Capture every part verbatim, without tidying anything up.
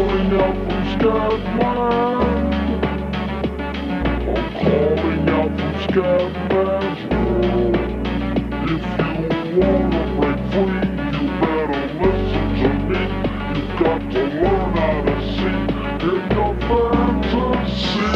calling out from Scatman. I'm calling out from Scatman's world. If you wanna break free, you better listen to me. You've got to learn how to see in your fantasy.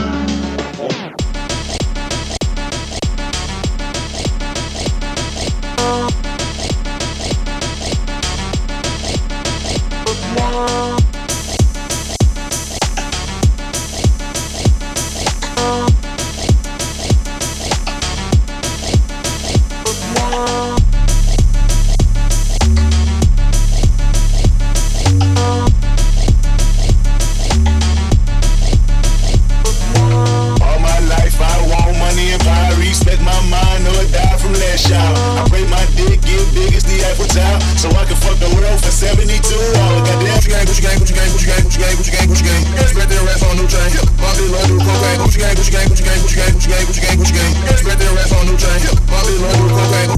I break my dick, get big as the Eiffel Tower, so I can fuck the world for seventy-two hours. Goddamn, Gucci gang, Gucci gang, Gucci gang, Gucci gang, Gucci gang, Gucci gang, Gucci gang. Spread their rats on new chain. Bobby love do cocaine. Gucci gang, Gucci gang, Gucci gang, Gucci gang, Gucci gang, Gucci gang, Gucci gang. Spread their rats on new chain. Bobby love do cocaine.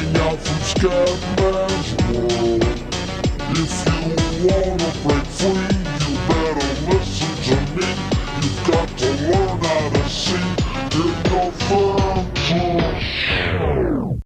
Scatman's world. If you wanna break free,